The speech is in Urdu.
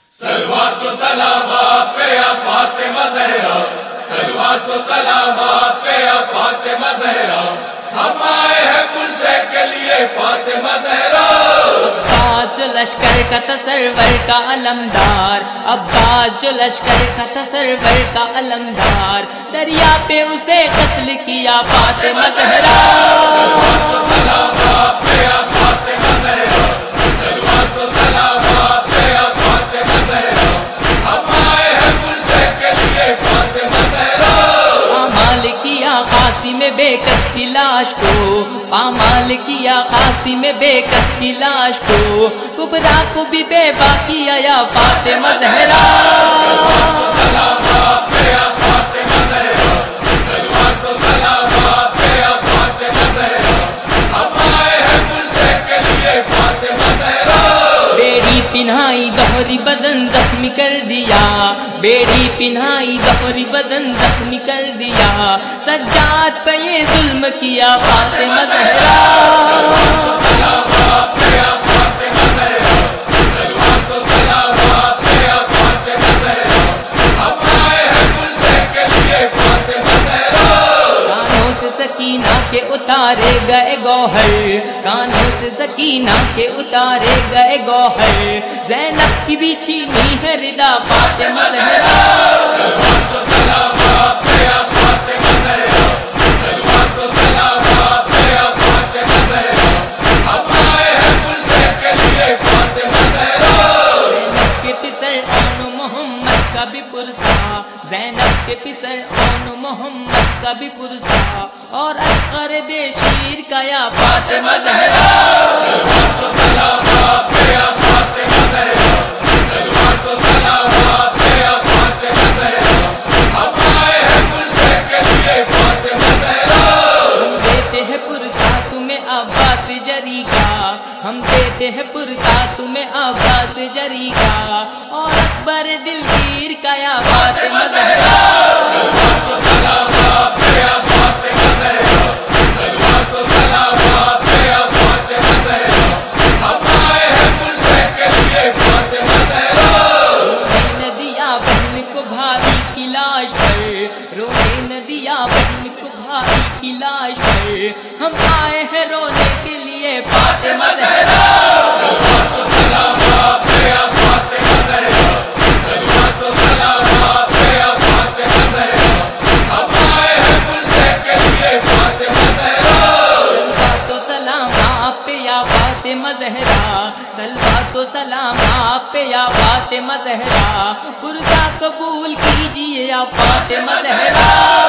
صلوات و سلام آپ پہ یا فاطمہ زہرا، صلوات و سلام آپ پہ یا فاطمہ زہرا، ہم آئے ہیں پرسے کے لیے فاطمہ زہرا۔ عباس جو لشکر کا تھا سرور کا علمدار، عباس جو لشکر کا تھا سرور کا علمدار، دریا پہ اسے قتل کیا فاطمہ زہرا۔ صلوات و سلام آپ پہ یا فاطمہ زہرا، صلوات و سلام آپ پہ یا فاطمہ زہرا، ہم آئے ہیں پرسے کے لیے فاطمہ زہرا۔ پامال کیا قاسم بے کس کی لاش کو، پامال کیا قاسم بے کس کی لاش کو، کبریٰ کو بھی بے باکی یا فاطمہ زہرا۔ صلوات و سلام آپ پہ یا فاطمہ زہرا، صلوات و سلام آپ پہ یا فاطمہ زہرا، ہم آئے ہیں پرسے کے لیے فاطمہ زہرا۔ بیڑی پنہائی دوہری بدن زخمی کر دیا، بیڑی پنہائی دوہری بدن زخمی کر دیا، سجاد پہ یہ ظلم کیا فاطمہ زہرا۔ صلوات و سلام آپ پہ یا فاطمہ زہرا، صلوات و سلام آپ پہ یا فاطمہ زہرا، ہم آئے ہیں پرسے کے لیے فاطمہ زہرا۔ کانوں سے سکینہ کے اتارے گئے گوہر، کانوں سے سکینہ کے اتارے گئے گوہر، زینب کی بھی چھینی ہے ردا فاطمہ زہرا۔ صلوات و سلام آپ پہ یا فاطمہ زہرا، صلوات و سلام آپ پہ یا فاطمہ زہرا، ہم آئے ہیں پرسے کے لیے فاطمہ زہرا۔ زینب کے پسر آن محمد کا بھی پرسا، زینب کے پسر آن محمد کا بھی پرسا، اور اصغر بے شیر کا یا فاطمہ زہرا۔ صلوات و سلام آپ پہ یا فاطمہ زہرا، صلوات و سلام آپ پہ یا فاطمہ زہرا، ہم آئے ہیں پرسے کے لیے فاطمہ زہرا۔ ہم دیتے ہیں پرسا تمہیں عباس جری کا، ہم دیتے ہیں پرسا تمہیں عباس جری کا، اور اکبر دلگیر کا یا فاطمہ زہرا۔ صلوات و سلام آپ پہ یا فاطمہ زہرا، صلوات و سلام آپ پہ یا فاطمہ زہرا، ہم آئے ہیں پرسے کے لیے فاطمہ زہرا۔ رونے نہ دیا بہن کو بھائی کی لاش پر، رونے نہ دیا بہن کو بھائی کی لاش پر، ہم آئے ہیں رونے کے لیے فاطمہ زہرا۔ صلوات و سلام آپ پہ یا فاطمہ زہرا، صلوات و سلام آپ پہ یا فاطمہ زہرا، ہم آئے ہیں پرسے کے لیے فاطمہ زہرا۔ صلوات و سلام آپ پہ یا فاطمہ زہرا، صلوات و سلام آپ پہ یا فاطمہ زہرا، پرسا قبول کیجیے یا فاطمہ زہرا۔